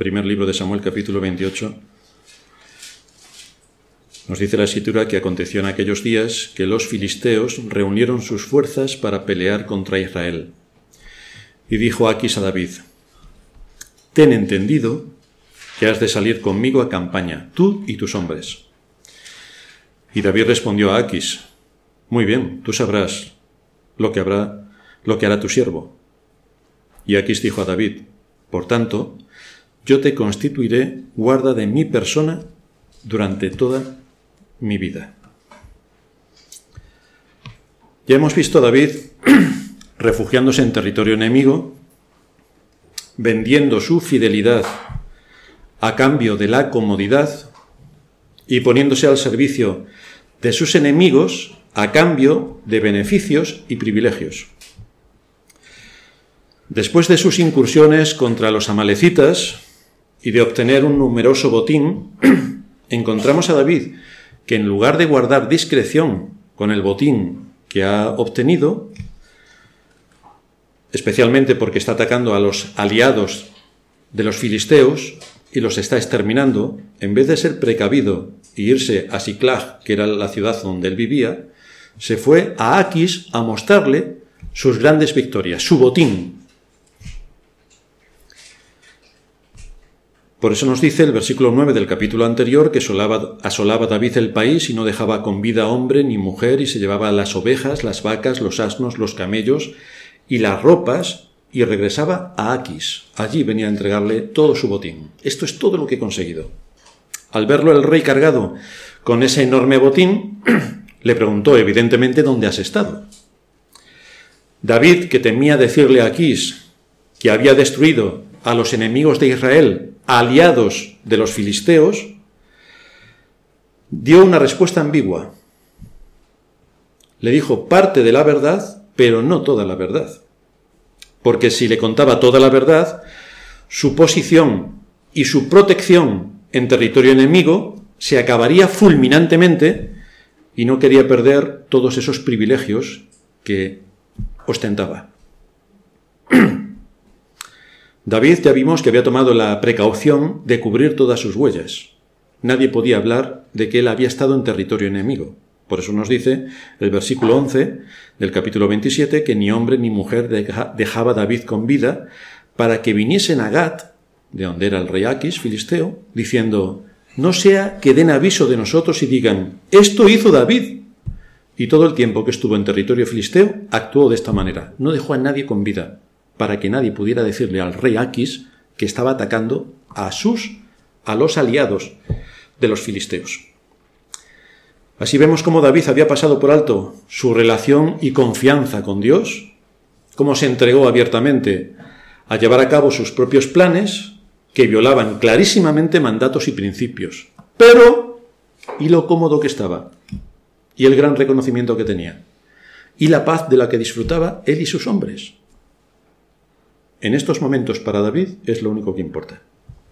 Primer libro de Samuel, capítulo 28. Nos dice la Escritura que aconteció en aquellos días que los filisteos reunieron sus fuerzas para pelear contra Israel. Y dijo Aquis a David: «Ten entendido que has de salir conmigo a campaña, tú y tus hombres». Y David respondió a Aquis: «Muy bien, tú sabrás lo que hará tu siervo». Y Aquis dijo a David: «Por tanto, yo te constituiré guarda de mi persona durante toda mi vida». Ya hemos visto a David refugiándose en territorio enemigo, vendiendo su fidelidad a cambio de la comodidad y poniéndose al servicio de sus enemigos a cambio de beneficios y privilegios. Después de sus incursiones contra los amalecitas y de obtener un numeroso botín, encontramos a David que en lugar de guardar discreción con el botín que ha obtenido, especialmente porque está atacando a los aliados de los filisteos y los está exterminando, en vez de ser precavido e irse a Siclag, que era la ciudad donde él vivía, se fue a Aquis a mostrarle sus grandes victorias, su botín. Por eso nos dice el versículo 9 del capítulo anterior que asolaba David el país y no dejaba con vida hombre ni mujer, y se llevaba las ovejas, las vacas, los asnos, los camellos y las ropas, y regresaba a Aquis. Allí venía a entregarle todo su botín. Esto es todo lo que he conseguido. Al verlo el rey cargado con ese enorme botín, le preguntó evidentemente dónde has estado. David, que temía decirle a Aquis que había destruido a los enemigos de Israel, aliados de los filisteos, dio una respuesta ambigua. Le dijo parte de la verdad, pero no toda la verdad. Porque si le contaba toda la verdad, su posición y su protección en territorio enemigo se acabaría fulminantemente y no quería perder todos esos privilegios que ostentaba. David ya vimos que había tomado la precaución de cubrir todas sus huellas. Nadie podía hablar de que él había estado en territorio enemigo. Por eso nos dice el versículo 11 del capítulo 27 que ni hombre ni mujer dejaba David con vida para que viniesen a Gat, de donde era el rey Aquis, filisteo, diciendo: «No sea que den aviso de nosotros y digan: esto hizo David». Y todo el tiempo que estuvo en territorio filisteo actuó de esta manera. No dejó a nadie con vida, para que nadie pudiera decirle al rey Aquis que estaba atacando a los aliados de los filisteos. Así vemos cómo David había pasado por alto su relación y confianza con Dios, cómo se entregó abiertamente a llevar a cabo sus propios planes que violaban clarísimamente mandatos y principios. Pero, y lo cómodo que estaba, y el gran reconocimiento que tenía, y la paz de la que disfrutaba él y sus hombres. En estos momentos para David es lo único que importa.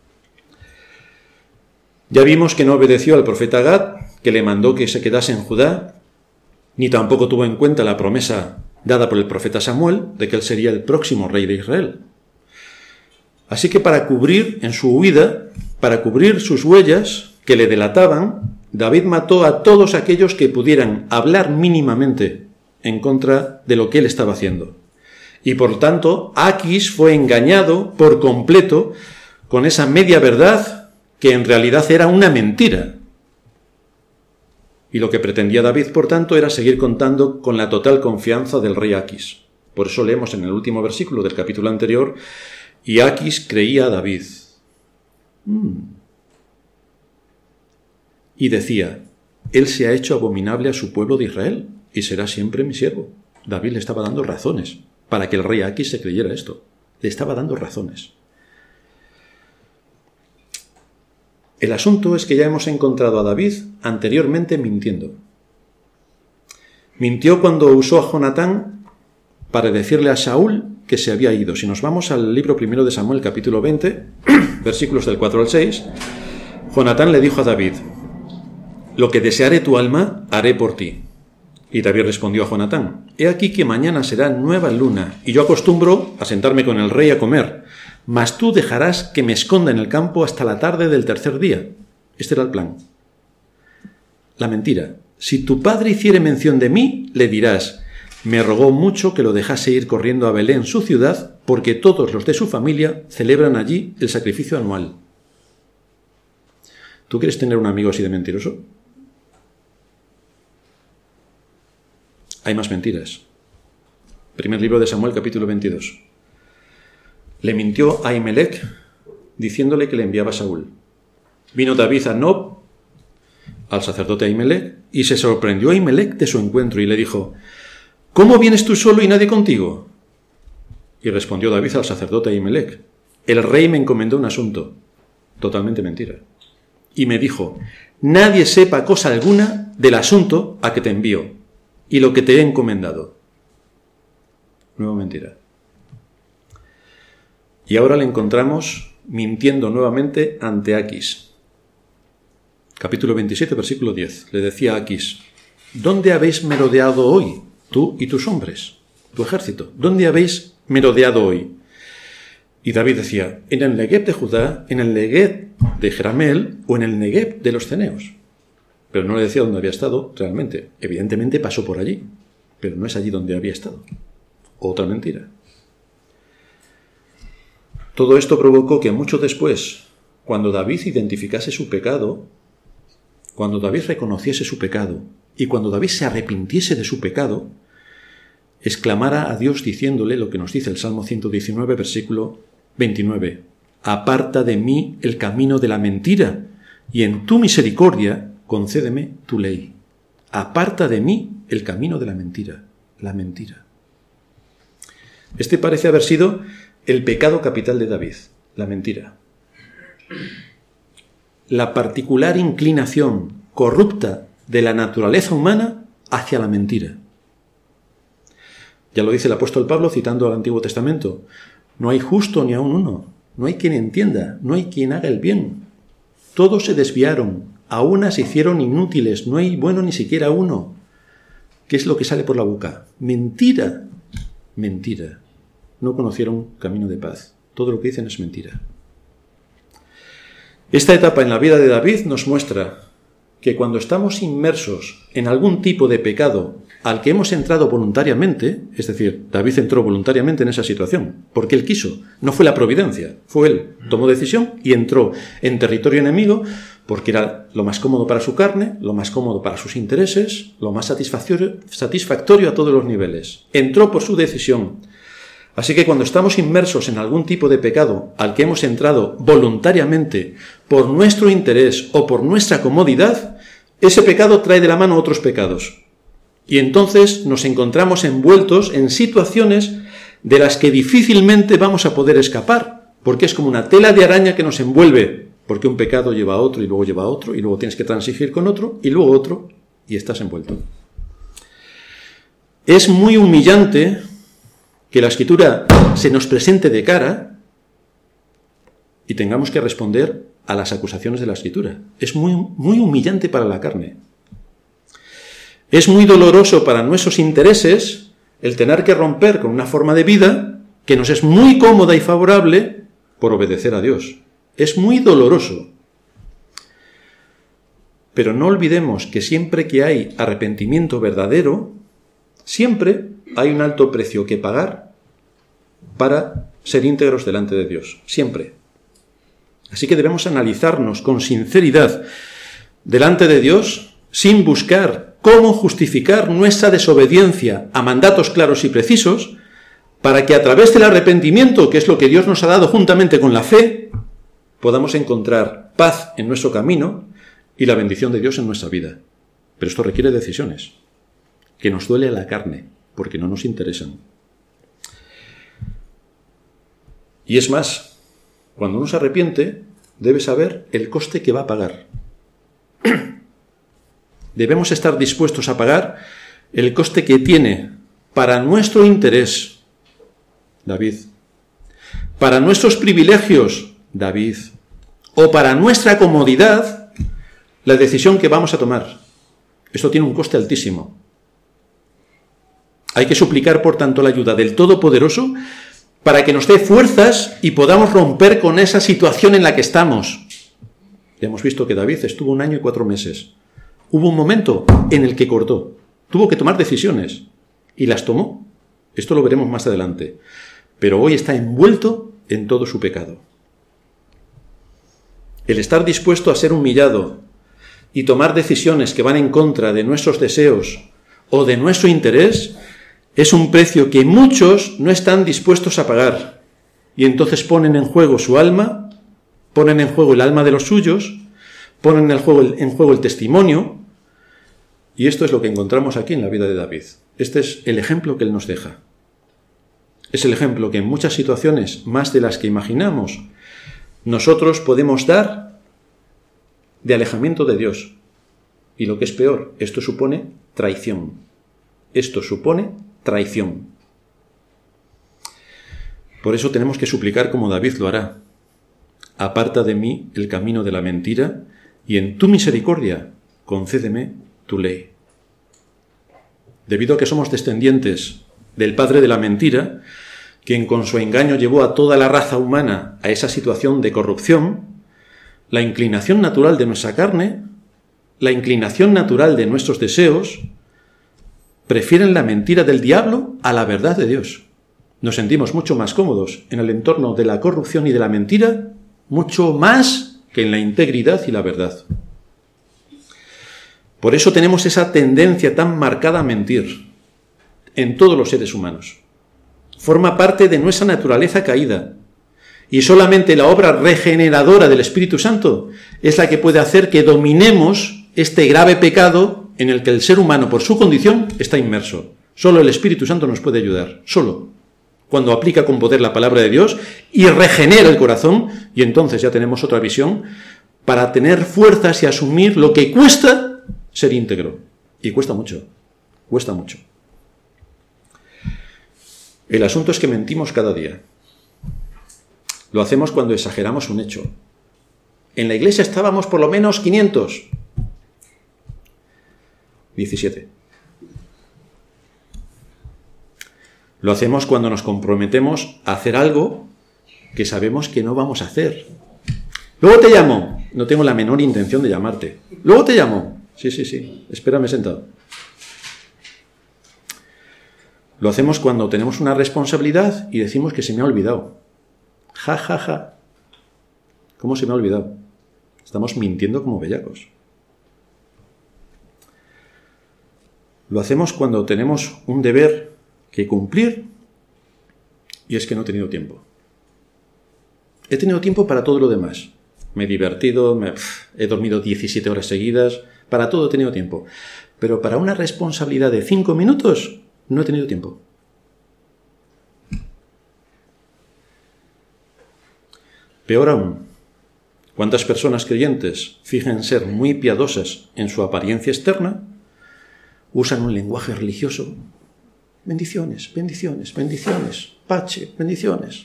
Ya vimos que no obedeció al profeta Gad, que le mandó que se quedase en Judá, ni tampoco tuvo en cuenta la promesa dada por el profeta Samuel de que él sería el próximo rey de Israel. Así que para cubrir en su huida, para cubrir sus huellas que le delataban, David mató a todos aquellos que pudieran hablar mínimamente en contra de lo que él estaba haciendo. Y por tanto, Aquis fue engañado por completo con esa media verdad que en realidad era una mentira. Y lo que pretendía David, por tanto, era seguir contando con la total confianza del rey Aquis. Por eso leemos en el último versículo del capítulo anterior: «Y Aquis creía a David». Y decía: «Él se ha hecho abominable a su pueblo de Israel y será siempre mi siervo». David le estaba dando razones para que el rey Aquis se creyera esto. Le estaba dando razones. El asunto es que ya hemos encontrado a David anteriormente mintiendo. Mintió cuando usó a Jonatán para decirle a Saúl que se había ido. Si nos vamos al libro primero de Samuel, capítulo 20, versículos del 4 al 6, Jonatán le dijo a David: «Lo que deseare tu alma, haré por ti». Y David respondió a Jonatán: «He aquí que mañana será nueva luna, y yo acostumbro a sentarme con el rey a comer. mas tú dejarás que me esconda en el campo hasta la tarde del tercer día. Este era el plan. La mentira. Si tu padre hiciere mención de mí, le dirás, me rogó mucho que lo dejase ir corriendo a Belén, su ciudad, porque todos los de su familia celebran allí el sacrificio anual. ¿Tú quieres tener un amigo así de mentiroso? Hay más mentiras. Primer libro de Samuel, capítulo 22. Le mintió a Ahimelech diciéndole que le enviaba a Saúl. Vino David a Nob, al sacerdote Ahimelech, y se sorprendió a Ahimelech de su encuentro y le dijo, ¿cómo vienes tú solo y nadie contigo? Y respondió David al sacerdote Ahimelech, el rey me encomendó un asunto. Totalmente mentira. Y me dijo, nadie sepa cosa alguna del asunto a que te envío y lo que te he encomendado. Nueva mentira. Y ahora le encontramos mintiendo nuevamente ante Aquis. Capítulo 27, versículo 10. Le decía a Aquis, ¿dónde habéis merodeado hoy, tú y tus hombres, tu ejército? ¿Dónde habéis merodeado hoy? Y David decía, en el Negueb de Judá, en el Negueb de Jerameel o en el Negueb de los ceneos. Pero no le decía dónde había estado realmente. Evidentemente pasó por allí, pero no es allí donde había estado. Otra mentira. Todo esto provocó que mucho después, cuando David identificase su pecado, cuando David reconociese su pecado y cuando David se arrepintiese de su pecado, exclamara a Dios diciéndole lo que nos dice el Salmo 119, versículo 29. Aparta de mí el camino de la mentira y en tu misericordia concédeme tu ley. Aparta de mí el camino de la mentira. La mentira. Este parece haber sido el pecado capital de David, la mentira. La particular inclinación corrupta de la naturaleza humana hacia la mentira. Ya lo dice el apóstol Pablo citando al Antiguo Testamento. No hay justo ni aun uno. No hay quien entienda. No hay quien haga el bien. Todos se desviaron. A unas se hicieron inútiles. No hay bueno ni siquiera uno. ¿Qué es lo que sale por la boca? Mentira. Mentira. No conocieron camino de paz. Todo lo que dicen es mentira. Esta etapa en la vida de David nos muestra que cuando estamos inmersos en algún tipo de pecado al que hemos entrado voluntariamente, es decir, David entró voluntariamente en esa situación, porque él quiso, no fue la providencia, fue él, tomó decisión y entró en territorio enemigo porque era lo más cómodo para su carne, lo más cómodo para sus intereses, lo más satisfactorio a todos los niveles. Entró por su decisión. Así que cuando estamos inmersos en algún tipo de pecado al que hemos entrado voluntariamente por nuestro interés o por nuestra comodidad, ese pecado trae de la mano otros pecados. Y entonces nos encontramos envueltos en situaciones de las que difícilmente vamos a poder escapar, porque es como una tela de araña que nos envuelve, porque un pecado lleva a otro y luego lleva a otro y luego tienes que transigir con otro y luego otro y estás envuelto. Es muy humillante que la Escritura se nos presente de cara y tengamos que responder a las acusaciones de la Escritura. Es muy humillante para la carne. Es muy doloroso para nuestros intereses el tener que romper con una forma de vida que nos es muy cómoda y favorable por obedecer a Dios. Es muy doloroso. Pero no olvidemos que siempre que hay arrepentimiento verdadero, siempre hay un alto precio que pagar para ser íntegros delante de Dios. Siempre. Así que debemos analizarnos con sinceridad delante de Dios sin buscar cómo justificar nuestra desobediencia a mandatos claros y precisos para que a través del arrepentimiento, que es lo que Dios nos ha dado juntamente con la fe, podamos encontrar paz en nuestro camino y la bendición de Dios en nuestra vida. Pero esto requiere decisiones que nos duele a la carne, porque no nos interesan. Y es más, cuando uno se arrepiente, debe saber el coste que va a pagar. Debemos estar dispuestos a pagar el coste que tiene para nuestro interés, David, para nuestros privilegios, David, o para nuestra comodidad, la decisión que vamos a tomar. Esto tiene un coste altísimo. Hay que suplicar, por tanto, la ayuda del Todopoderoso para que nos dé fuerzas y podamos romper con esa situación en la que estamos. Ya hemos visto que David estuvo 1 año y 4 meses. Hubo un momento en el que cortó, tuvo que tomar decisiones y las tomó. Esto lo veremos más adelante. Pero hoy está envuelto en todo su pecado. El estar dispuesto a ser humillado y tomar decisiones que van en contra de nuestros deseos o de nuestro interés es un precio que muchos no están dispuestos a pagar. Y entonces ponen en juego su alma, ponen en juego el alma de los suyos, ponen en juego el testimonio. Y esto es lo que encontramos aquí en la vida de David. Este es el ejemplo que él nos deja. Es el ejemplo que en muchas situaciones, más de las que imaginamos, nosotros podemos dar de alejamiento de Dios. Y lo que es peor, esto supone traición. Esto supone traición. Por eso tenemos que suplicar como David lo hará. Aparta de mí el camino de la mentira y en tu misericordia concédeme tu ley. Debido a que somos descendientes del padre de la mentira, quien con su engaño llevó a toda la raza humana a esa situación de corrupción, la inclinación natural de nuestra carne, la inclinación natural de nuestros deseos, prefieren la mentira del diablo a la verdad de Dios. Nos sentimos mucho más cómodos en el entorno de la corrupción y de la mentira, mucho más que en la integridad y la verdad. Por eso tenemos esa tendencia tan marcada a mentir en todos los seres humanos. Forma parte de nuestra naturaleza caída. Y solamente la obra regeneradora del Espíritu Santo es la que puede hacer que dominemos este grave pecado en el que el ser humano, por su condición, está inmerso. Solo el Espíritu Santo nos puede ayudar. Solo. Cuando aplica con poder la palabra de Dios y regenera el corazón, y entonces ya tenemos otra visión para tener fuerzas y asumir lo que cuesta ser íntegro. Y cuesta mucho. Cuesta mucho. El asunto es que mentimos cada día. Lo hacemos cuando exageramos un hecho. En la iglesia estábamos por lo menos 500. 17. Lo hacemos cuando nos comprometemos a hacer algo que sabemos que no vamos a hacer. Luego te llamo. No tengo la menor intención de llamarte. Luego te llamo. Sí. Espérame sentado. Lo hacemos cuando tenemos una responsabilidad y decimos que se me ha olvidado. Ja. ¿Cómo se me ha olvidado? Estamos mintiendo como bellacos. Lo hacemos cuando tenemos un deber que cumplir y es que no he tenido tiempo. He tenido tiempo para todo lo demás. Me he divertido, he dormido 17 horas seguidas, para todo he tenido tiempo. Pero para una responsabilidad de 5 minutos no he tenido tiempo. Peor aún, ¿cuántas personas creyentes fijan ser muy piadosas en su apariencia externa? Usan un lenguaje religioso. Bendiciones, Pache, bendiciones.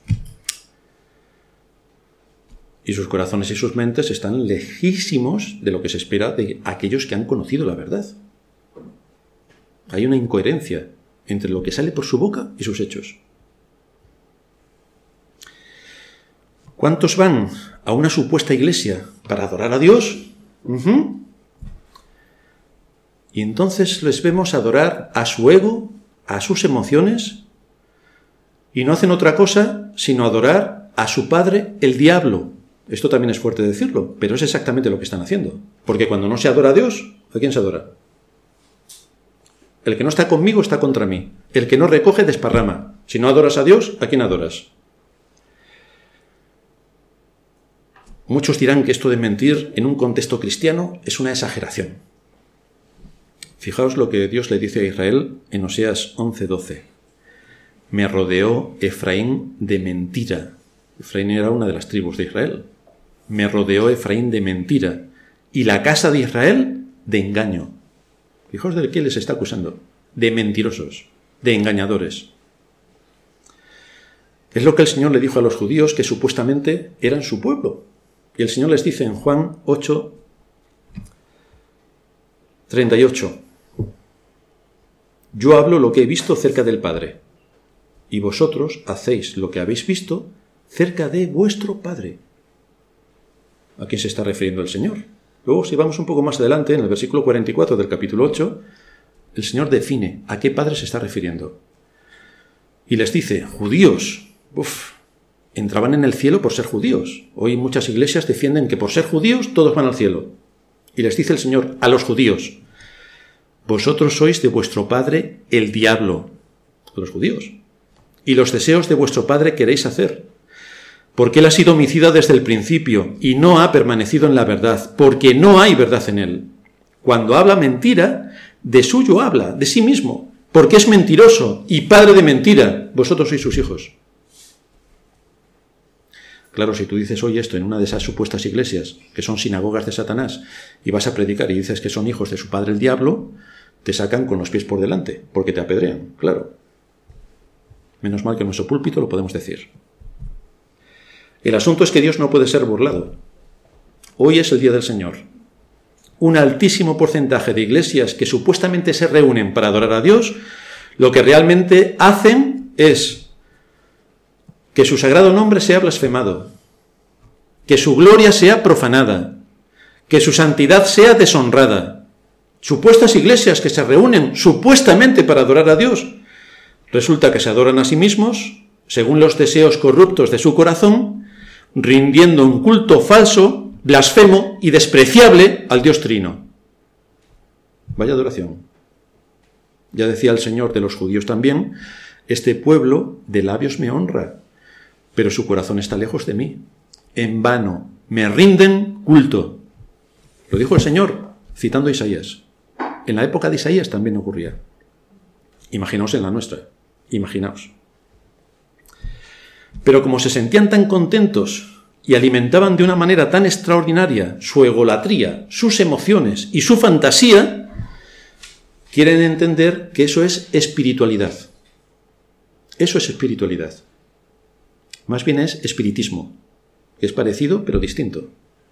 Y sus corazones y sus mentes están lejísimos de lo que se espera de aquellos que han conocido la verdad. Hay una incoherencia entre lo que sale por su boca y sus hechos. ¿Cuántos van a una supuesta iglesia para adorar a Dios? Y entonces les vemos adorar a su ego, a sus emociones, y no hacen otra cosa sino adorar a su padre, el diablo. Esto también es fuerte decirlo, pero es exactamente lo que están haciendo. Porque cuando no se adora a Dios, ¿a quién se adora? El que no está conmigo está contra mí. El que no recoge desparrama. Si no adoras a Dios, ¿a quién adoras? Muchos dirán que esto de mentir en un contexto cristiano es una exageración. Fijaos lo que Dios le dice a Israel en Oseas 11:12. Me rodeó Efraín de mentira. Efraín era una de las tribus de Israel. Me rodeó Efraín de mentira y la casa de Israel de engaño. Fijaos de qué les está acusando. De mentirosos, de engañadores. Es lo que el Señor le dijo a los judíos que supuestamente eran su pueblo. Y el Señor les dice en Juan 8:38. Yo hablo lo que he visto cerca del Padre. y vosotros hacéis lo que habéis visto cerca de vuestro padre. ¿A quién se está refiriendo el Señor? Luego, si vamos un poco más adelante, en el versículo 44 del capítulo 8, el Señor define a qué padre se está refiriendo. Y les dice, judíos, entraban en el cielo por ser judíos. Hoy muchas iglesias defienden que por ser judíos todos van al cielo. Y les dice el Señor a los judíos, vosotros sois de vuestro padre el diablo, los judíos, y los deseos de vuestro padre queréis hacer. Porque él ha sido homicida desde el principio y no ha permanecido en la verdad, porque no hay verdad en él. Cuando habla mentira, de suyo habla, de sí mismo, porque es mentiroso y padre de mentira. Vosotros sois sus hijos. Claro, si tú dices hoy esto en una de esas supuestas iglesias, que son sinagogas de Satanás, y vas a predicar y dices que son hijos de su padre el diablo, te sacan con los pies por delante, porque te apedrean, claro. Menos mal que en nuestro púlpito lo podemos decir. El asunto es que Dios no puede ser burlado. Hoy es el día del Señor. Un altísimo porcentaje de iglesias que supuestamente se reúnen para adorar a Dios, lo que realmente hacen es que su sagrado nombre sea blasfemado, que su gloria sea profanada, que su santidad sea deshonrada. Supuestas iglesias que se reúnen supuestamente para adorar a Dios, resulta que se adoran a sí mismos, según los deseos corruptos de su corazón, rindiendo un culto falso, blasfemo y despreciable al Dios Trino. Vaya adoración. Ya decía el Señor de los judíos también, este pueblo de labios me honra, pero su corazón está lejos de mí. En vano me rinden culto. Lo dijo el Señor, citando a Isaías. En la época de Isaías también ocurría. Imaginaos en la nuestra. Imaginaos. Pero como se sentían tan contentos y alimentaban de una manera tan extraordinaria su egolatría, sus emociones y su fantasía, quieren entender que eso es espiritualidad. Eso es espiritualidad. Más bien es espiritismo, que es parecido pero distinto.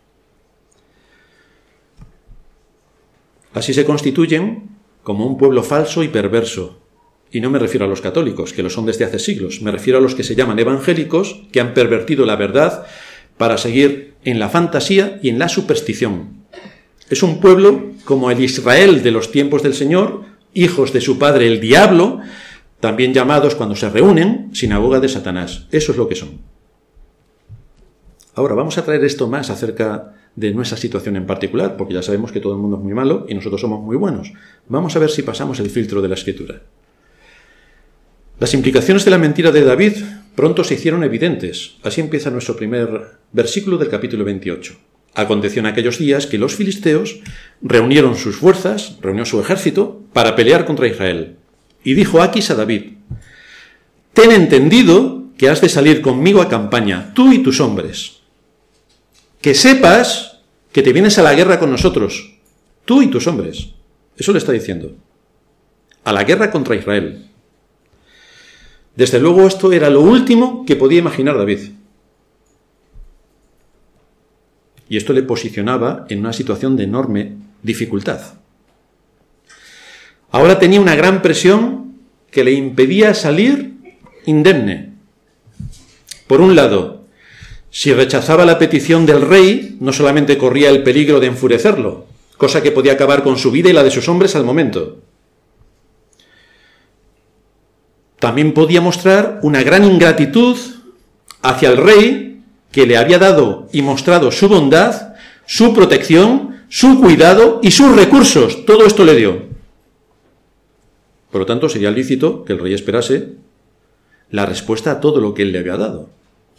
Así se constituyen como un pueblo falso y perverso. Y no me refiero a los católicos, que lo son desde hace siglos. Me refiero a los que se llaman evangélicos, que han pervertido la verdad para seguir en la fantasía y en la superstición. Es un pueblo como el Israel de los tiempos del Señor, hijos de su padre el diablo, también llamados cuando se reúnen, sinagoga de Satanás. Eso es lo que son. Ahora, vamos a traer esto más acerca de nuestra situación en particular, porque ya sabemos que todo el mundo es muy malo y nosotros somos muy buenos. Vamos a ver si pasamos el filtro de la Escritura. Las implicaciones de la mentira de David pronto se hicieron evidentes. Así empieza nuestro primer versículo del capítulo 28. Aconteció en aquellos días que los filisteos reunieron sus fuerzas, reunió su ejército, para pelear contra Israel. Y dijo Aquis a David, ten entendido que has de salir conmigo a campaña, tú y tus hombres. Que sepas que te vienes a la guerra con nosotros, tú y tus hombres. Eso le está diciendo. A la guerra contra Israel. Desde luego esto era lo último que podía imaginar David. Y esto le posicionaba en una situación de enorme dificultad. Ahora tenía una gran presión que le impedía salir indemne. Por un lado, si rechazaba la petición del rey, no solamente corría el peligro de enfurecerlo, cosa que podía acabar con su vida y la de sus hombres al momento. También podía mostrar una gran ingratitud hacia el rey que le había dado y mostrado su bondad, su protección, su cuidado y sus recursos. Todo esto le dio. Por lo tanto, sería lícito que el rey esperase la respuesta a todo lo que él le había dado.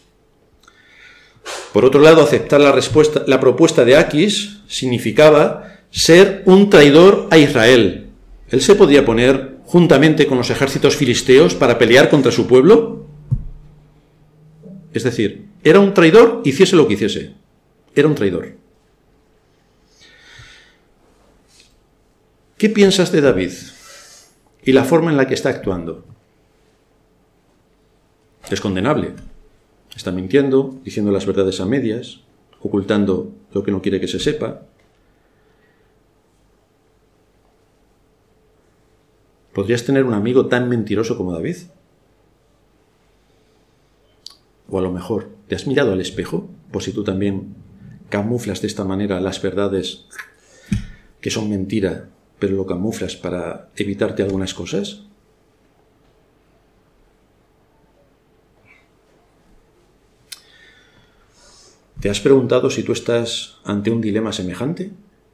Por otro lado, aceptar la propuesta de Aquis significaba ser un traidor a Israel. Él se podía poner juntamente con los ejércitos filisteos para pelear contra su pueblo. Es decir, era un traidor, hiciese lo que hiciese. Era un traidor. ¿Qué piensas de David y la forma en la que está actuando? Es condenable. Está mintiendo, diciendo las verdades a medias, ocultando lo que no quiere que se sepa. ¿Podrías tener un amigo tan mentiroso como David? O a lo mejor, ¿te has mirado al espejo? Por si tú también camuflas de esta manera las verdades que son mentira, pero lo camuflas para evitarte algunas cosas. ¿Te has preguntado si tú estás ante un dilema semejante?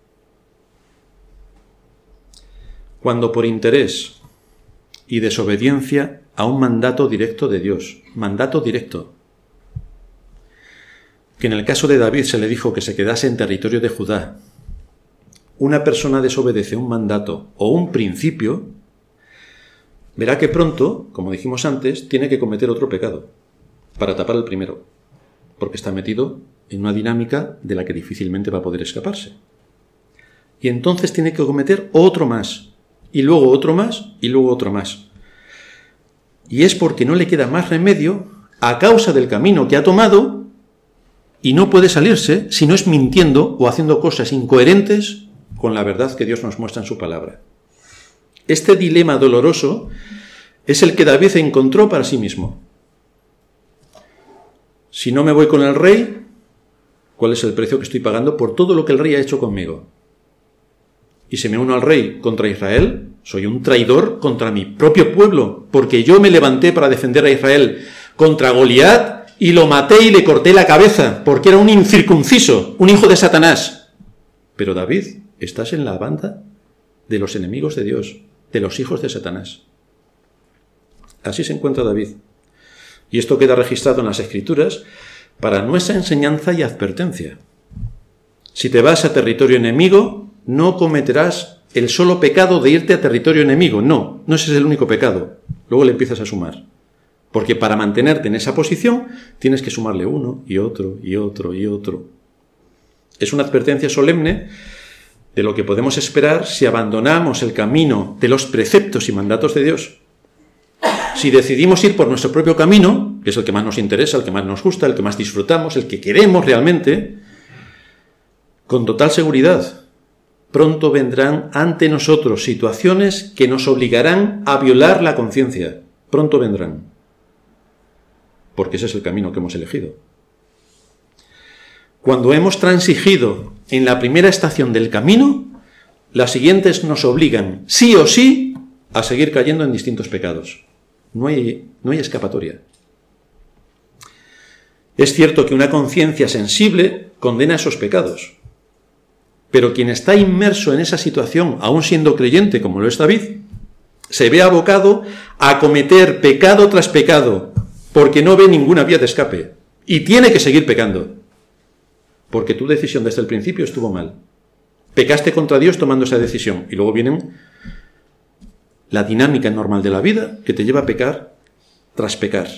Cuando por interés y desobediencia a un mandato directo de Dios, mandato directo, que en el caso de David se le dijo que se quedase en territorio de Judá, una persona desobedece un mandato o un principio, verá que pronto, como dijimos antes, tiene que cometer otro pecado para tapar el primero, porque está metido en una dinámica de la que difícilmente va a poder escaparse. Y entonces tiene que cometer otro más, y luego otro más, y luego otro más. Y es porque no le queda más remedio a causa del camino que ha tomado y no puede salirse si no es mintiendo o haciendo cosas incoherentes con la verdad que Dios nos muestra en su palabra. Este dilema doloroso es el que David encontró para sí mismo. Si no me voy con el rey, ¿cuál es el precio que estoy pagando por todo lo que el rey ha hecho conmigo? Y si me uno al rey contra Israel, soy un traidor contra mi propio pueblo, porque yo me levanté para defender a Israel contra Goliat y lo maté y le corté la cabeza, porque era un incircunciso, un hijo de Satanás. Pero David, estás en la banda de los enemigos de Dios, de los hijos de Satanás. Así se encuentra David. Y esto queda registrado en las Escrituras para nuestra enseñanza y advertencia. Si te vas a territorio enemigo, no cometerás el solo pecado de irte a territorio enemigo. No ese es el único pecado. Luego le empiezas a sumar. Porque para mantenerte en esa posición, tienes que sumarle uno y otro y otro y otro. Es una advertencia solemne de lo que podemos esperar si abandonamos el camino de los preceptos y mandatos de Dios. Si decidimos ir por nuestro propio camino, que es el que más nos interesa, el que más nos gusta, el que más disfrutamos, el que queremos realmente, con total seguridad, pronto vendrán ante nosotros situaciones que nos obligarán a violar la conciencia. Pronto vendrán. Porque ese es el camino que hemos elegido. Cuando hemos transigido en la primera estación del camino, las siguientes nos obligan, sí o sí, a seguir cayendo en distintos pecados. No hay escapatoria. Es cierto que una conciencia sensible condena esos pecados, pero quien está inmerso en esa situación, aún siendo creyente, como lo es David, se ve abocado a cometer pecado tras pecado, porque no ve ninguna vía de escape, y tiene que seguir pecando, porque tu decisión desde el principio estuvo mal. Pecaste contra Dios tomando esa decisión, y luego vienen la dinámica normal de la vida que te lleva a pecar tras pecar.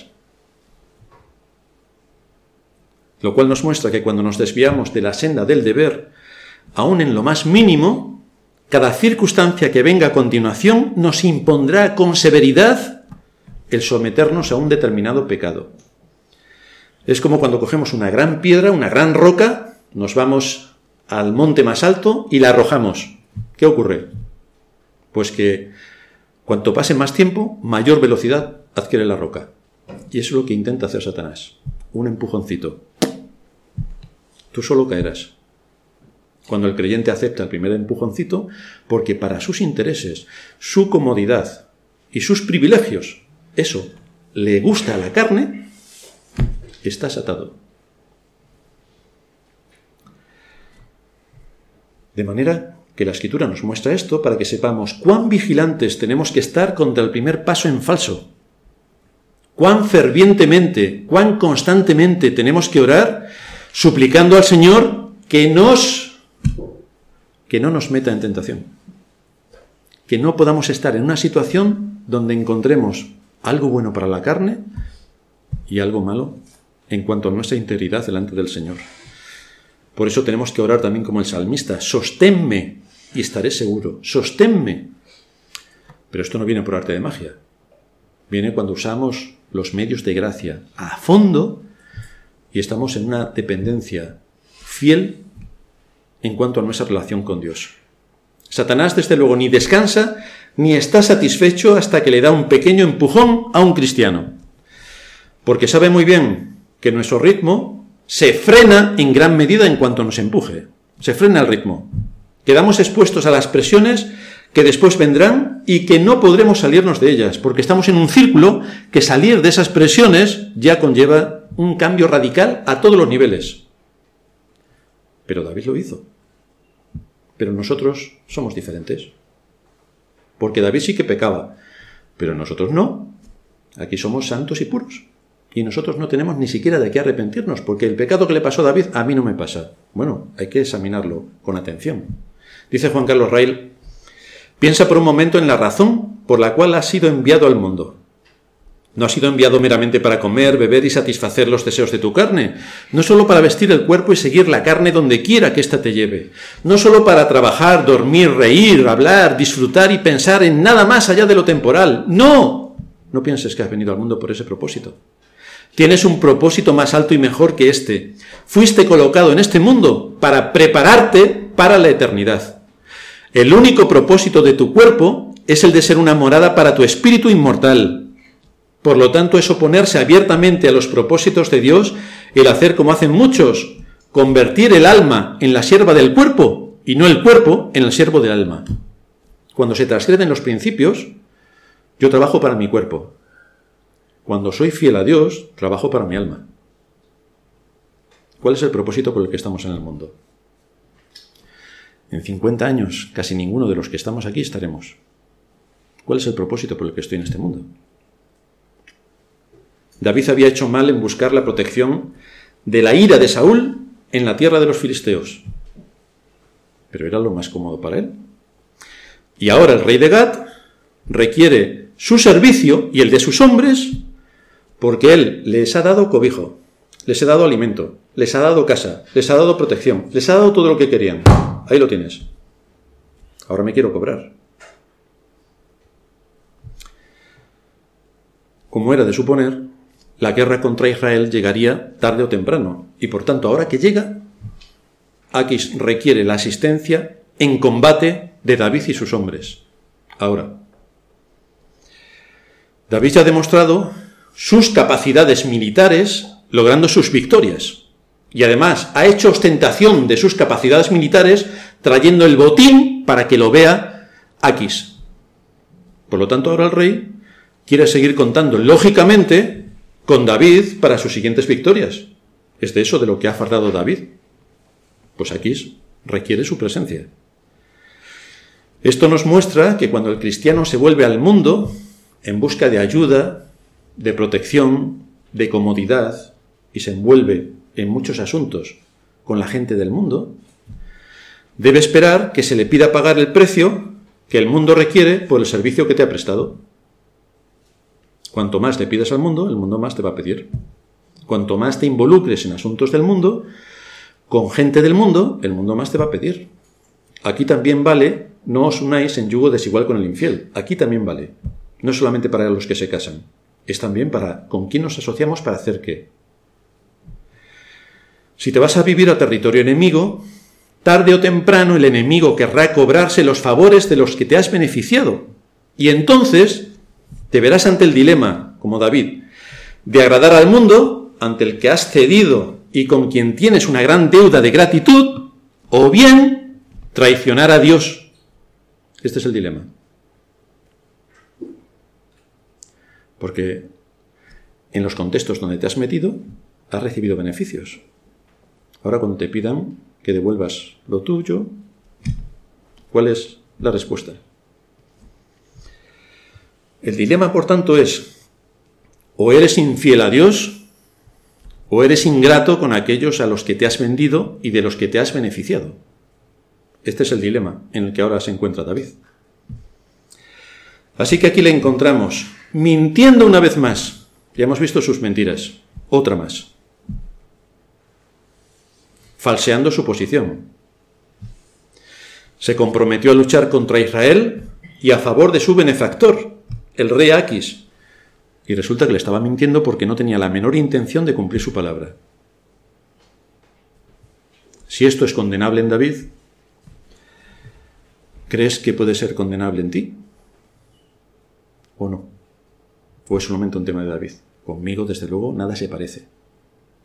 Lo cual nos muestra que cuando nos desviamos de la senda del deber, aún en lo más mínimo, cada circunstancia que venga a continuación nos impondrá con severidad el someternos a un determinado pecado. Es como cuando cogemos una gran piedra, una gran roca, nos vamos al monte más alto y la arrojamos. ¿Qué ocurre? Pues que cuanto pase más tiempo, mayor velocidad adquiere la roca. Y eso es lo que intenta hacer Satanás. Un empujoncito. Tú solo caerás. Cuando el creyente acepta el primer empujoncito, porque para sus intereses, su comodidad y sus privilegios, eso le gusta a la carne, estás atado. De manera que la Escritura nos muestra esto para que sepamos cuán vigilantes tenemos que estar contra el primer paso en falso. Cuán fervientemente, cuán constantemente tenemos que orar, suplicando al Señor que no nos meta en tentación. Que no podamos estar en una situación donde encontremos algo bueno para la carne y algo malo en cuanto a nuestra integridad delante del Señor. Por eso tenemos que orar también como el salmista: sosténme y estaré seguro, sosténme. Pero esto no viene por arte de magia. Viene cuando usamos los medios de gracia a fondo y estamos en una dependencia fiel en cuanto a nuestra relación con Dios. Satanás, desde luego, ni descansa ni está satisfecho hasta que le da un pequeño empujón a un cristiano. Porque sabe muy bien que nuestro ritmo se frena en gran medida en cuanto nos empuje. Se frena el ritmo. Quedamos expuestos a las presiones que después vendrán y que no podremos salirnos de ellas, porque estamos en un círculo que salir de esas presiones ya conlleva un cambio radical a todos los niveles. Pero David lo hizo. Pero nosotros somos diferentes. Porque David sí que pecaba, pero nosotros no. Aquí somos santos y puros. Y nosotros no tenemos ni siquiera de qué arrepentirnos, porque el pecado que le pasó a David a mí no me pasa. Bueno, hay que examinarlo con atención. Dice Juan Carlos Rail: piensa por un momento en la razón por la cual has sido enviado al mundo. No has sido enviado meramente para comer, beber y satisfacer los deseos de tu carne. No solo para vestir el cuerpo y seguir la carne donde quiera que ésta te lleve. No solo para trabajar, dormir, reír, hablar, disfrutar y pensar en nada más allá de lo temporal. ¡No! No pienses que has venido al mundo por ese propósito. Tienes un propósito más alto y mejor que este. Fuiste colocado en este mundo para prepararte para la eternidad. El único propósito de tu cuerpo es el de ser una morada para tu espíritu inmortal. Por lo tanto, es oponerse abiertamente a los propósitos de Dios el hacer como hacen muchos, convertir el alma en la sierva del cuerpo y no el cuerpo en el siervo del alma. Cuando se transgreden los principios, yo trabajo para mi cuerpo. Cuando soy fiel a Dios, trabajo para mi alma. ¿Cuál es el propósito por el que estamos en el mundo? En 50 años, casi ninguno de los que estamos aquí estaremos. ¿Cuál es el propósito por el que estoy en este mundo? David había hecho mal en buscar la protección de la ira de Saúl en la tierra de los filisteos. Pero era lo más cómodo para él. Y ahora el rey de Gat requiere su servicio y el de sus hombres porque él les ha dado cobijo, les ha dado alimento, les ha dado casa, les ha dado protección, les ha dado todo lo que querían. Ahí lo tienes. Ahora me quiero cobrar. Como era de suponer, la guerra contra Israel llegaría tarde o temprano. Y por tanto, ahora que llega, Aquis requiere la asistencia en combate de David y sus hombres. Ahora, David ya ha demostrado sus capacidades militares logrando sus victorias. Y además ha hecho ostentación de sus capacidades militares trayendo el botín para que lo vea Aquis. Por lo tanto, ahora el rey quiere seguir contando, lógicamente, con David para sus siguientes victorias. Es de eso de lo que ha fardado David. Pues Aquis requiere su presencia. Esto nos muestra que cuando el cristiano se vuelve al mundo en busca de ayuda, de protección, de comodidad, y se envuelve en muchos asuntos con la gente del mundo, debe esperar que se le pida pagar el precio que el mundo requiere por el servicio que te ha prestado. Cuanto más le pidas al mundo, el mundo más te va a pedir. Cuanto más te involucres en asuntos del mundo, con gente del mundo, el mundo más te va a pedir. Aquí también vale, no os unáis en yugo desigual con el infiel. Aquí también vale. No solamente para los que se casan, es también para con quién nos asociamos para hacer qué. Si te vas a vivir a territorio enemigo, tarde o temprano el enemigo querrá cobrarse los favores de los que te has beneficiado. Y entonces te verás ante el dilema, como David, de agradar al mundo, ante el que has cedido y con quien tienes una gran deuda de gratitud, o bien traicionar a Dios. Este es el dilema. Porque en los contextos donde te has metido, has recibido beneficios. Ahora cuando te pidan que devuelvas lo tuyo, ¿cuál es la respuesta? El dilema, por tanto, es o eres infiel a Dios o eres ingrato con aquellos a los que te has vendido y de los que te has beneficiado. Este es el dilema en el que ahora se encuentra David. Así que aquí le encontramos mintiendo una vez más. Ya hemos visto sus mentiras. Otra más. Falseando su posición. Se comprometió a luchar contra Israel y a favor de su benefactor, el rey Aquis. Y resulta que le estaba mintiendo porque no tenía la menor intención de cumplir su palabra. Si esto es condenable en David, ¿crees que puede ser condenable en ti? ¿O no? ¿O es solamente un tema de David? Conmigo, desde luego, nada se parece.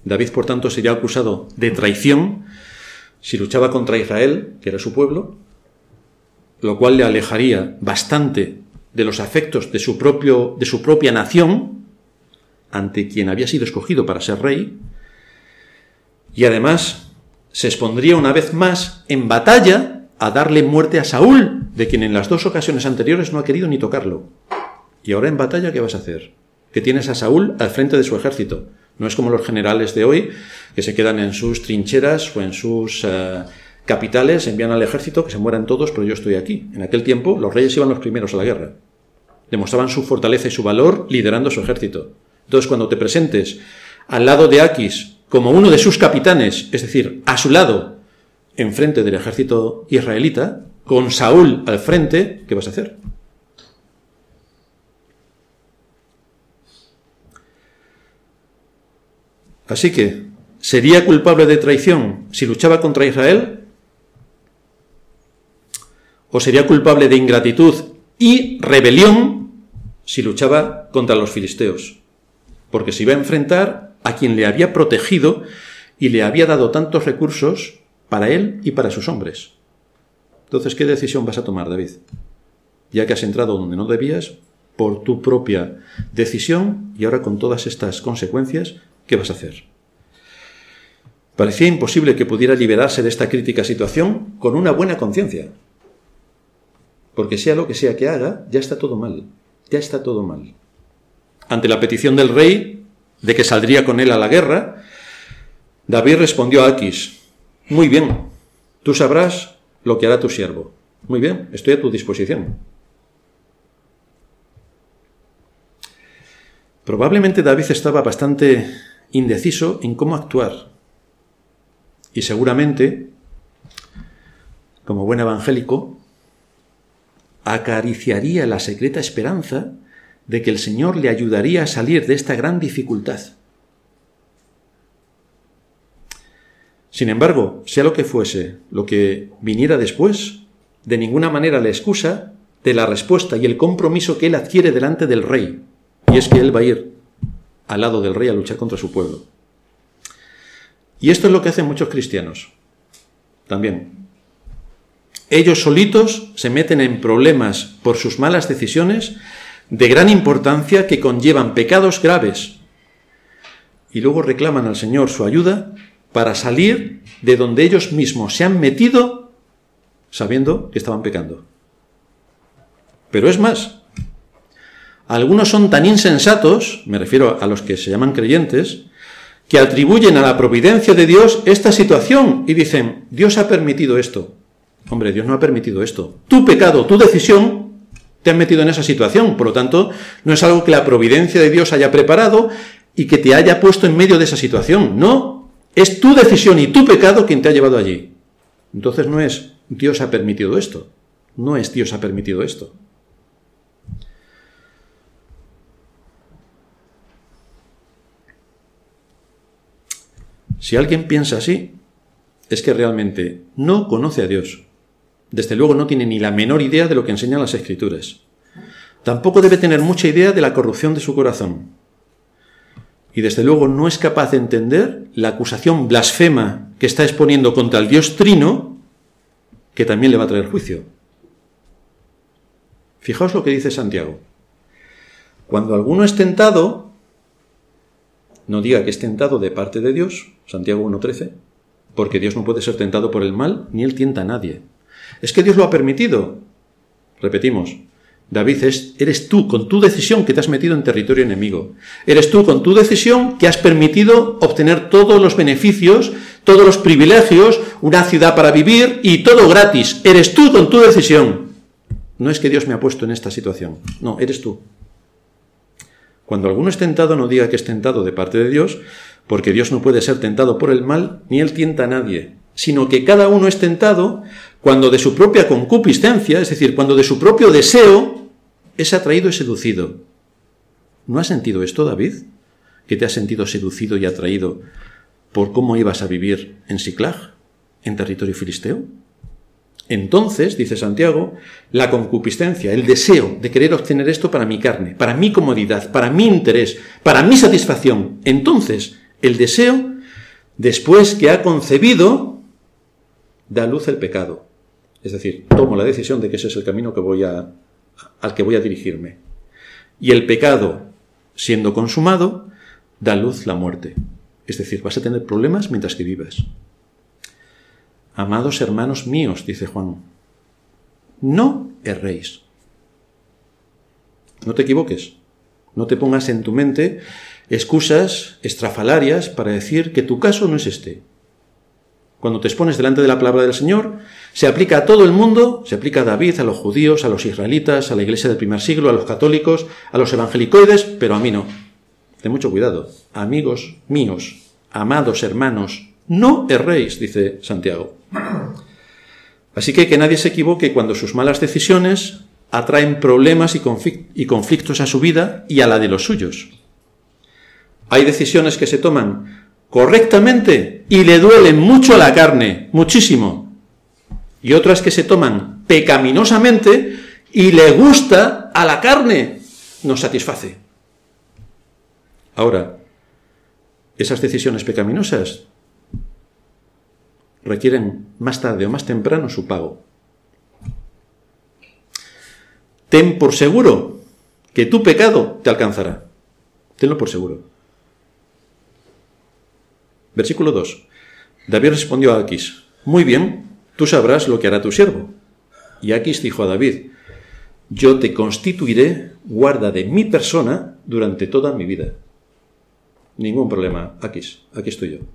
David, por tanto, sería acusado de traición si luchaba contra Israel, que era su pueblo, lo cual le alejaría bastante de los afectos de su propia nación, ante quien había sido escogido para ser rey, y además se expondría una vez más en batalla a darle muerte a Saúl, de quien en las 2 ocasiones anteriores no ha querido ni tocarlo. Y ahora en batalla, ¿qué vas a hacer? Que tienes a Saúl al frente de su ejército. No es como los generales de hoy, que se quedan en sus trincheras o en sus capitales, envían al ejército, que se mueran todos, pero yo estoy aquí. En aquel tiempo los reyes iban los primeros a la guerra. Demostraban su fortaleza y su valor liderando su ejército. Entonces, cuando te presentes al lado de Aquis como uno de sus capitanes, es decir, a su lado, enfrente del ejército israelita, con Saúl al frente, ¿qué vas a hacer? Así que, ¿sería culpable de traición si luchaba contra Israel? ¿O sería culpable de ingratitud y rebelión si luchaba contra los filisteos? Porque se iba a enfrentar a quien le había protegido y le había dado tantos recursos para él y para sus hombres. Entonces, ¿qué decisión vas a tomar, David? Ya que has entrado donde no debías, por tu propia decisión, y ahora con todas estas consecuencias, ¿qué vas a hacer? Parecía imposible que pudiera liberarse de esta crítica situación con una buena conciencia. Porque sea lo que sea que haga, ya está todo mal. Ya está todo mal. Ante la petición del rey de que saldría con él a la guerra, David respondió a Aquis: muy bien, tú sabrás lo que hará tu siervo. Muy bien, estoy a tu disposición. Probablemente David estaba bastante indeciso en cómo actuar. Y seguramente, como buen evangélico, acariciaría la secreta esperanza de que el Señor le ayudaría a salir de esta gran dificultad. Sin embargo, sea lo que fuese, lo que viniera después, de ninguna manera le excusa de la respuesta y el compromiso que él adquiere delante del rey. Y es que él va a ir al lado del rey a luchar contra su pueblo. Y esto es lo que hacen muchos cristianos. También. Ellos solitos se meten en problemas por sus malas decisiones de gran importancia que conllevan pecados graves. Y luego reclaman al Señor su ayuda para salir de donde ellos mismos se han metido sabiendo que estaban pecando. Pero es más, algunos son tan insensatos, me refiero a los que se llaman creyentes, que atribuyen a la providencia de Dios esta situación y dicen: Dios ha permitido esto. Hombre, Dios no ha permitido esto. Tu pecado, tu decisión, te han metido en esa situación. Por lo tanto, no es algo que la providencia de Dios haya preparado y que te haya puesto en medio de esa situación. No, es tu decisión y tu pecado quien te ha llevado allí. Entonces no es Dios ha permitido esto. No es Dios ha permitido esto. Si alguien piensa así, es que realmente no conoce a Dios. Desde luego no tiene ni la menor idea de lo que enseñan las Escrituras. Tampoco debe tener mucha idea de la corrupción de su corazón. Y desde luego no es capaz de entender la acusación blasfema que está exponiendo contra el Dios Trino, que también le va a traer juicio. Fijaos lo que dice Santiago. Cuando alguno es tentado, no diga que es tentado de parte de Dios, Santiago 1:13, porque Dios no puede ser tentado por el mal, ni él tienta a nadie. Es que Dios lo ha permitido. Repetimos, David, eres tú con tu decisión que te has metido en territorio enemigo. Eres tú con tu decisión que has permitido obtener todos los beneficios, todos los privilegios, una ciudad para vivir y todo gratis. Eres tú con tu decisión. No es que Dios me ha puesto en esta situación. No, eres tú. Cuando alguno es tentado, no diga que es tentado de parte de Dios, porque Dios no puede ser tentado por el mal, ni él tienta a nadie, sino que cada uno es tentado cuando de su propia concupiscencia, es decir, cuando de su propio deseo, es atraído y seducido. ¿No has sentido esto, David? ¿Que te has sentido seducido y atraído por cómo ibas a vivir en Siclag, en territorio filisteo? Entonces, dice Santiago, la concupiscencia, el deseo de querer obtener esto para mi carne, para mi comodidad, para mi interés, para mi satisfacción. Entonces, el deseo después que ha concebido, da a luz el pecado. Es decir, tomo la decisión de que ese es el camino al que voy a dirigirme. Y el pecado, siendo consumado, da a luz la muerte. Es decir, vas a tener problemas mientras que vivas. Amados hermanos míos, dice Juan, no erréis. No te equivoques. No te pongas en tu mente excusas estrafalarias para decir que tu caso no es este. Cuando te expones delante de la palabra del Señor, se aplica a todo el mundo, se aplica a David, a los judíos, a los israelitas, a la iglesia del primer siglo, a los católicos, a los evangelicoides, pero a mí no. Ten mucho cuidado. Amigos míos, amados hermanos, no erréis, dice Santiago. Así que nadie se equivoque cuando sus malas decisiones atraen problemas y conflictos a su vida y a la de los suyos. Hay decisiones que se toman correctamente y le duelen mucho a la carne, muchísimo. Y otras que se toman pecaminosamente y le gusta a la carne, nos satisface. Ahora, esas decisiones pecaminosas requieren más tarde o más temprano su pago. Ten por seguro que tu pecado te alcanzará. Tenlo por seguro. Versículo 2. David respondió a Aquis: muy bien, tú sabrás lo que hará tu siervo. Y Aquis dijo a David: yo te constituiré guarda de mi persona durante toda mi vida. Ningún problema, Aquis, aquí estoy yo.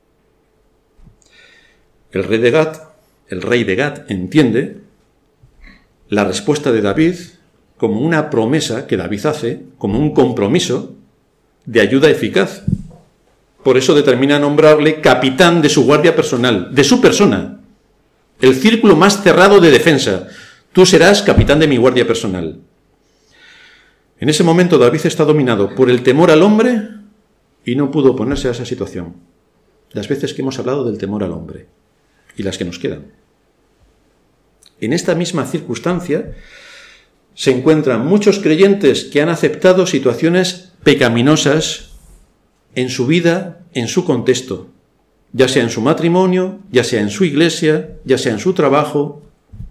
El rey de Gat entiende la respuesta de David como una promesa que David hace, como un compromiso de ayuda eficaz. Por eso determina nombrarle capitán de su guardia personal, de su persona, el círculo más cerrado de defensa. Tú serás capitán de mi guardia personal. En ese momento David está dominado por el temor al hombre y no pudo oponerse a esa situación. Las veces que hemos hablado del temor al hombre y las que nos quedan. En esta misma circunstancia se encuentran muchos creyentes que han aceptado situaciones pecaminosas en su vida, en su contexto, ya sea en su matrimonio, ya sea en su iglesia, ya sea en su trabajo.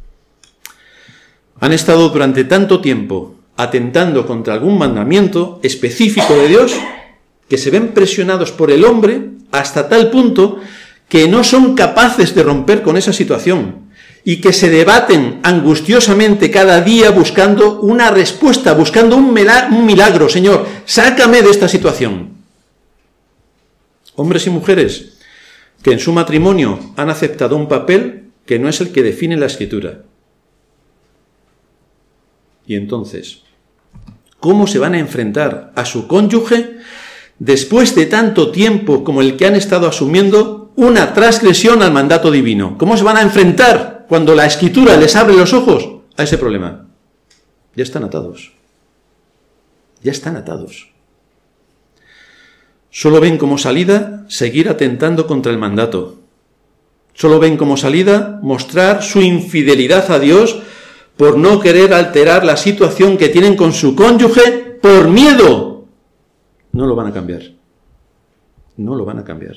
Han estado durante tanto tiempo atentando contra algún mandamiento específico de Dios que se ven presionados por el hombre hasta tal punto que no son capaces de romper con esa situación y que se debaten angustiosamente cada día buscando una respuesta, buscando un milagro. Señor, sácame de esta situación. Hombres y mujeres que en su matrimonio han aceptado un papel que no es el que define la Escritura. Y entonces, ¿cómo se van a enfrentar a su cónyuge después de tanto tiempo como el que han estado asumiendo una transgresión al mandato divino? ¿Cómo se van a enfrentar cuando la Escritura les abre los ojos a ese problema? Ya están atados. Ya están atados. Solo ven como salida seguir atentando contra el mandato. Solo ven como salida mostrar su infidelidad a Dios por no querer alterar la situación que tienen con su cónyuge por miedo. No lo van a cambiar. No lo van a cambiar.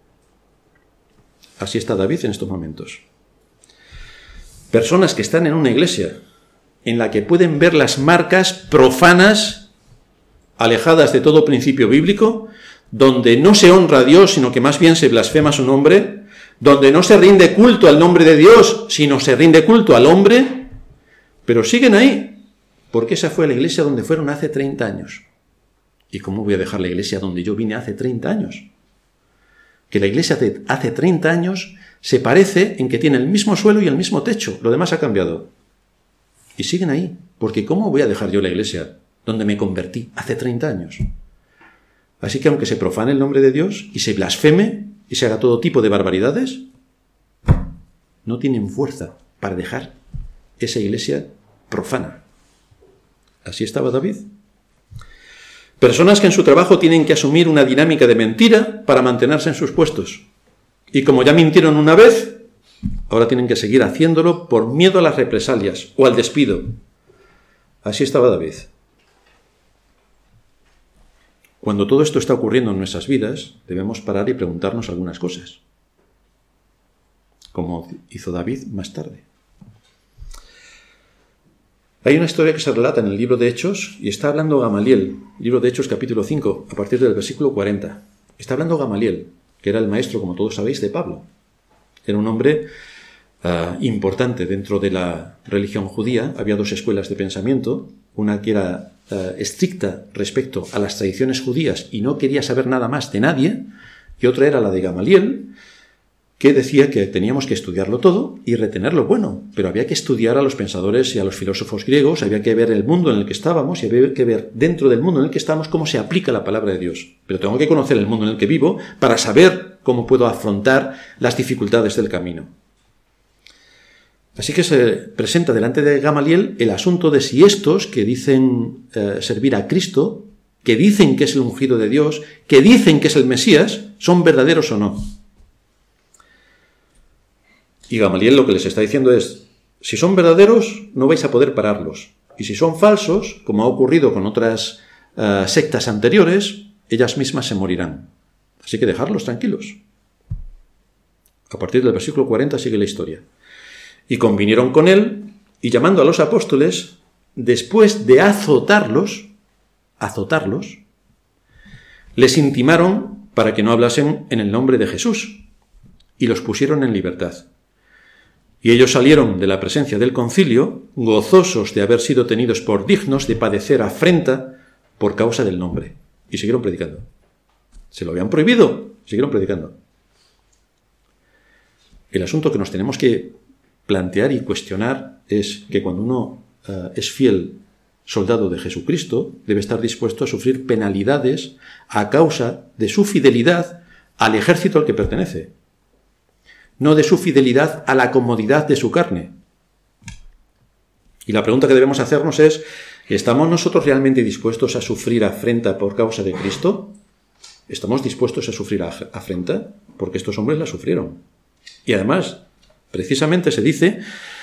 Así está David en estos momentos. Personas que están en una iglesia en la que pueden ver las marcas profanas, alejadas de todo principio bíblico, donde no se honra a Dios, sino que más bien se blasfema su nombre, donde no se rinde culto al nombre de Dios, sino se rinde culto al hombre, pero siguen ahí, porque esa fue la iglesia donde fueron hace 30 años. ¿Y cómo voy a dejar la iglesia donde yo vine hace 30 años? Que la iglesia de hace 30 años se parece en que tiene el mismo suelo y el mismo techo, lo demás ha cambiado. Y siguen ahí, porque ¿cómo voy a dejar yo la iglesia donde me convertí hace 30 años? Así que aunque se profane el nombre de Dios y se blasfeme y se haga todo tipo de barbaridades, no tienen fuerza para dejar esa iglesia profana. Así estaba David. Personas que en su trabajo tienen que asumir una dinámica de mentira para mantenerse en sus puestos. Y como ya mintieron una vez, ahora tienen que seguir haciéndolo por miedo a las represalias o al despido. Así estaba David. Cuando todo esto está ocurriendo en nuestras vidas, debemos parar y preguntarnos algunas cosas, como hizo David más tarde. Hay una historia que se relata en el libro de Hechos y está hablando Gamaliel, libro de Hechos capítulo 5, a partir del versículo 40. Está hablando Gamaliel, que era el maestro, como todos sabéis, de Pablo. Era un hombre importante dentro de la religión judía. Había dos escuelas de pensamiento, una que era estricta respecto a las tradiciones judías y no quería saber nada más de nadie, y otra era la de Gamaliel, que decía que teníamos que estudiarlo todo y retener lo bueno, pero había que estudiar a los pensadores y a los filósofos griegos, había que ver el mundo en el que estábamos y había que ver dentro del mundo en el que estamos cómo se aplica la palabra de Dios. Pero tengo que conocer el mundo en el que vivo para saber cómo puedo afrontar las dificultades del camino. Así que se presenta delante de Gamaliel el asunto de si estos que dicen servir a Cristo, que dicen que es el ungido de Dios, que dicen que es el Mesías, son verdaderos o no. Y Gamaliel lo que les está diciendo es, si son verdaderos, no vais a poder pararlos. Y si son falsos, como ha ocurrido con otras sectas anteriores, ellas mismas se morirán. Así que dejarlos tranquilos. A partir del versículo 40 sigue la historia. Y convinieron con él, y llamando a los apóstoles, después de azotarlos, les intimaron para que no hablasen en el nombre de Jesús, y los pusieron en libertad. Y ellos salieron de la presencia del concilio, gozosos de haber sido tenidos por dignos de padecer afrenta por causa del nombre. Y siguieron predicando. Se lo habían prohibido, siguieron predicando. El asunto que nos tenemos que plantear y cuestionar es que cuando uno es fiel soldado de Jesucristo, debe estar dispuesto a sufrir penalidades a causa de su fidelidad al ejército al que pertenece, no de su fidelidad a la comodidad de su carne. Y la pregunta que debemos hacernos es, ¿estamos nosotros realmente dispuestos a sufrir afrenta por causa de Cristo? ¿Estamos dispuestos a sufrir afrenta? Porque estos hombres la sufrieron. Y además, precisamente se dice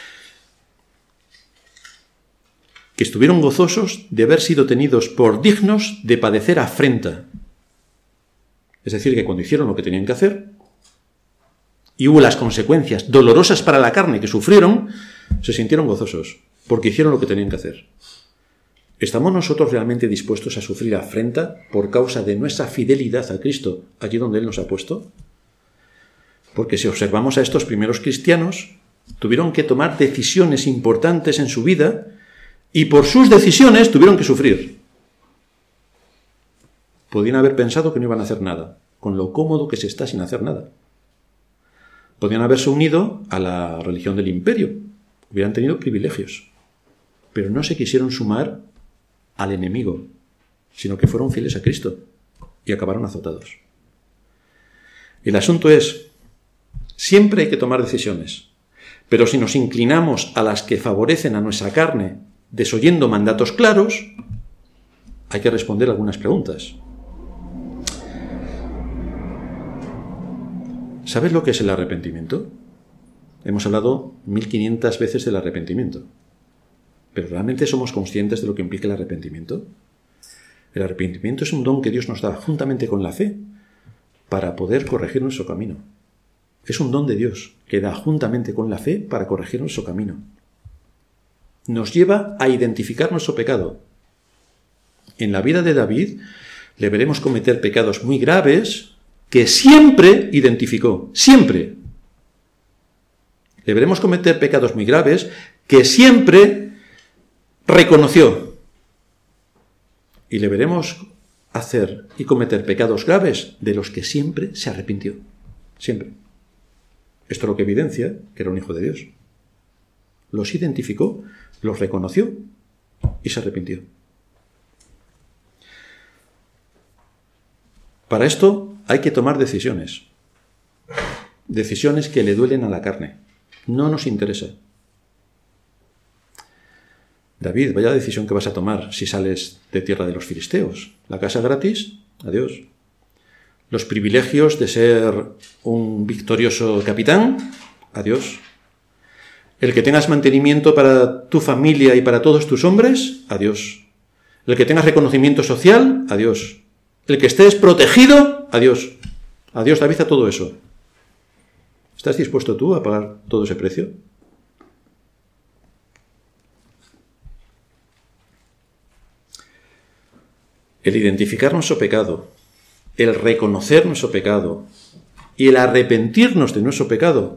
que estuvieron gozosos de haber sido tenidos por dignos de padecer afrenta. Es decir, que cuando hicieron lo que tenían que hacer, y hubo las consecuencias dolorosas para la carne que sufrieron, se sintieron gozosos, porque hicieron lo que tenían que hacer. ¿Estamos nosotros realmente dispuestos a sufrir afrenta por causa de nuestra fidelidad a Cristo, allí donde Él nos ha puesto? Porque si observamos a estos primeros cristianos, tuvieron que tomar decisiones importantes en su vida, y por sus decisiones tuvieron que sufrir. Podían haber pensado que no iban a hacer nada, con lo cómodo que se está sin hacer nada. Podían haberse unido a la religión del imperio, hubieran tenido privilegios, pero no se quisieron sumar al enemigo, sino que fueron fieles a Cristo y acabaron azotados. El asunto es, siempre hay que tomar decisiones, pero si nos inclinamos a las que favorecen a nuestra carne, desoyendo mandatos claros, hay que responder algunas preguntas. ¿Sabes lo que es el arrepentimiento? Hemos hablado 1500 veces del arrepentimiento. ¿Pero realmente somos conscientes de lo que implica el arrepentimiento? El arrepentimiento es un don que Dios nos da juntamente con la fe para poder corregir nuestro camino. Es un don de Dios que da juntamente con la fe para corregir nuestro camino. Nos lleva a identificar nuestro pecado. En la vida de David le veremos cometer pecados muy graves que siempre identificó, siempre. Le veremos cometer pecados muy graves que siempre reconoció. Y le veremos hacer y cometer pecados graves de los que siempre se arrepintió. Siempre. Esto es lo que evidencia que era un hijo de Dios. Los identificó, los reconoció y se arrepintió. Para esto hay que tomar decisiones. Decisiones que le duelen a la carne. No nos interesa. David, vaya decisión que vas a tomar si sales de tierra de los filisteos. La casa gratis, adiós. Los privilegios de ser un victorioso capitán, adiós. El que tengas mantenimiento para tu familia y para todos tus hombres, adiós. El que tengas reconocimiento social, adiós. el que estés protegido, adiós. Adiós, David, a todo eso. ¿Estás dispuesto tú a pagar todo ese precio? El identificar nuestro pecado, el reconocer nuestro pecado y el arrepentirnos de nuestro pecado,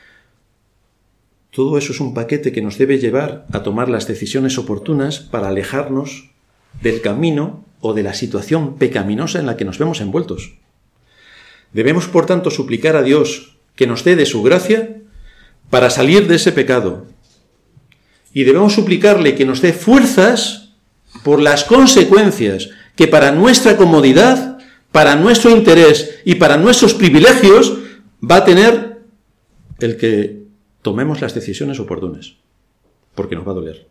todo eso es un paquete que nos debe llevar a tomar las decisiones oportunas para alejarnos del camino o de la situación pecaminosa en la que nos vemos envueltos. Debemos, por tanto, suplicar a Dios que nos dé de su gracia para salir de ese pecado. Y debemos suplicarle que nos dé fuerzas por las consecuencias que para nuestra comodidad, para nuestro interés y para nuestros privilegios va a tener el que tomemos las decisiones oportunas, porque nos va a doler.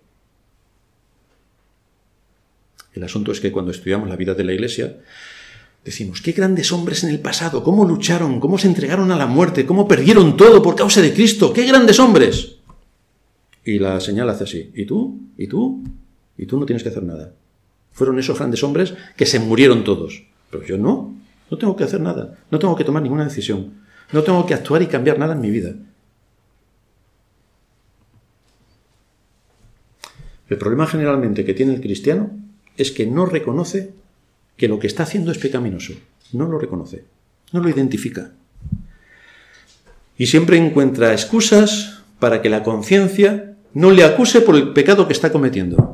El asunto es que cuando estudiamos la vida de la Iglesia, decimos, qué grandes hombres en el pasado, cómo lucharon, cómo se entregaron a la muerte, cómo perdieron todo por causa de Cristo, qué grandes hombres. Y la señal hace así, ¿y tú? ¿Y tú? Y tú no tienes que hacer nada. Fueron esos grandes hombres que se murieron todos. Pero yo no tengo que hacer nada, no tengo que tomar ninguna decisión, no tengo que actuar y cambiar nada en mi vida. El problema generalmente que tiene el cristiano es que no reconoce que lo que está haciendo es pecaminoso. No lo reconoce, no lo identifica. Y siempre encuentra excusas para que la conciencia no le acuse por el pecado que está cometiendo.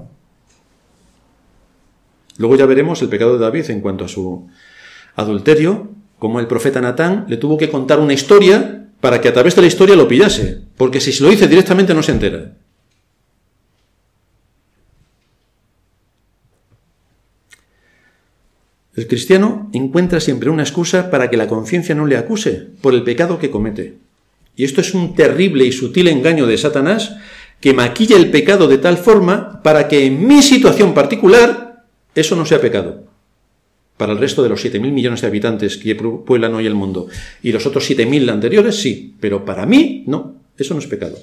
Luego ya veremos el pecado de David en cuanto a su adulterio, como el profeta Natán le tuvo que contar una historia para que a través de la historia lo pillase, porque si se lo dice directamente no se entera. El cristiano encuentra siempre una excusa para que la conciencia no le acuse por el pecado que comete. Y esto es un terrible y sutil engaño de Satanás que maquilla el pecado de tal forma para que en mi situación particular eso no sea pecado. Para el resto de los 7.000 millones de habitantes que pueblan hoy el mundo y los otros 7.000 anteriores, sí, pero para mí, no, eso no es pecado.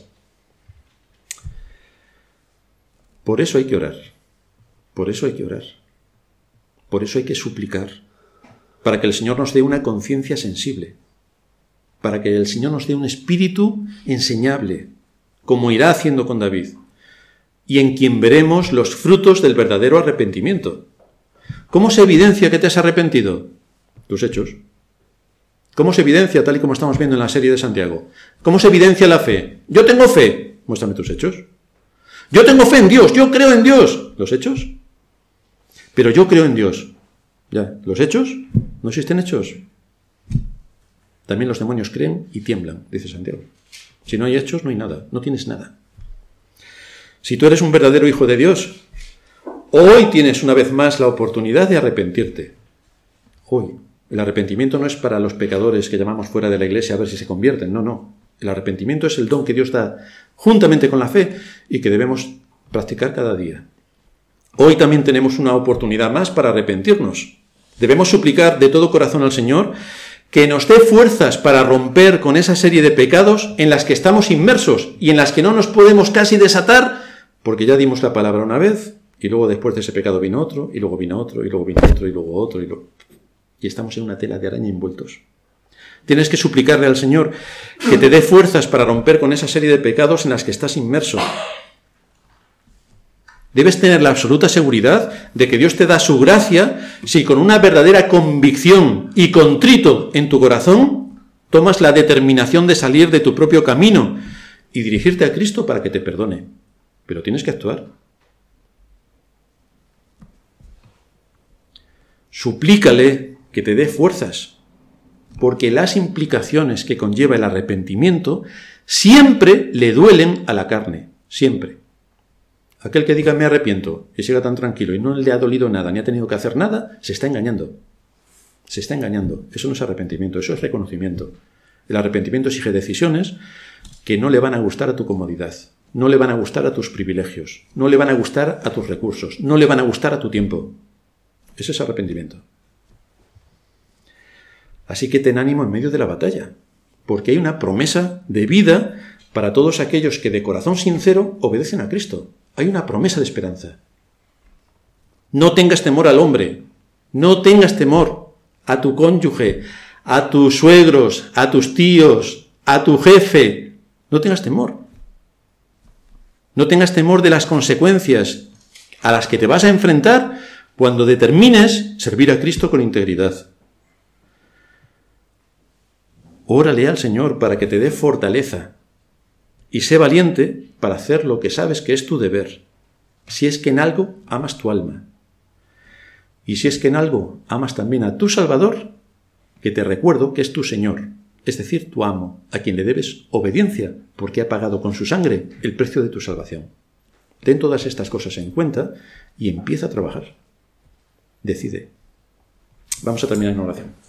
Por eso hay que orar, por eso hay que orar, por eso hay que suplicar, para que el Señor nos dé una conciencia sensible, para que el Señor nos dé un espíritu enseñable, como irá haciendo con David, y en quien veremos los frutos del verdadero arrepentimiento. ¿Cómo se evidencia que te has arrepentido? Tus hechos. ¿Cómo se evidencia, tal y como estamos viendo en la serie de Santiago? ¿Cómo se evidencia la fe? Yo tengo fe. Muéstrame tus hechos. Yo tengo fe en Dios. Yo creo en Dios. ¿Los hechos? Pero yo creo en Dios. ¿Ya? ¿Los hechos? ¿No existen hechos? También los demonios creen y tiemblan, dice Santiago. Si no hay hechos, no hay nada. No tienes nada. Si tú eres un verdadero hijo de Dios, hoy tienes una vez más la oportunidad de arrepentirte. Hoy. El arrepentimiento no es para los pecadores que llamamos fuera de la iglesia a ver si se convierten. No, no. El arrepentimiento es el don que Dios da juntamente con la fe y que debemos practicar cada día. Hoy también tenemos una oportunidad más para arrepentirnos. Debemos suplicar de todo corazón al Señor que nos dé fuerzas para romper con esa serie de pecados en las que estamos inmersos y en las que no nos podemos casi desatar porque ya dimos la palabra una vez y luego después de ese pecado vino otro y luego vino otro y luego vino otro y luego otro y estamos en una tela de araña envueltos. Tienes que suplicarle al Señor que te dé fuerzas para romper con esa serie de pecados en las que estás inmerso. Debes tener la absoluta seguridad de que Dios te da su gracia si con una verdadera convicción y contrito en tu corazón tomas la determinación de salir de tu propio camino y dirigirte a Cristo para que te perdone. Pero tienes que actuar. Suplícale que te dé fuerzas, porque las implicaciones que conlleva el arrepentimiento siempre le duelen a la carne, siempre. Aquel que diga me arrepiento y siga tan tranquilo y no le ha dolido nada ni ha tenido que hacer nada, se está engañando. Se está engañando. Eso no es arrepentimiento, eso es reconocimiento. El arrepentimiento exige decisiones que no le van a gustar a tu comodidad, no le van a gustar a tus privilegios, no le van a gustar a tus recursos, no le van a gustar a tu tiempo. Ese es arrepentimiento. Así que ten ánimo en medio de la batalla, porque hay una promesa de vida para todos aquellos que de corazón sincero obedecen a Cristo. Hay una promesa de esperanza. No tengas temor al hombre, No tengas temor a tu cónyuge, a tus suegros, a tus tíos, a tu jefe. No tengas temor. No tengas temor de las consecuencias a las que te vas a enfrentar cuando determines servir a Cristo con integridad. Órale al Señor para que te dé fortaleza y sé valiente para hacer lo que sabes que es tu deber, si es que en algo amas tu alma. Y si es que en algo amas también a tu Salvador, que te recuerdo que es tu Señor, es decir, tu amo, a quien le debes obediencia, porque ha pagado con su sangre el precio de tu salvación. Ten todas estas cosas en cuenta y empieza a trabajar. Decide. Vamos a terminar en oración.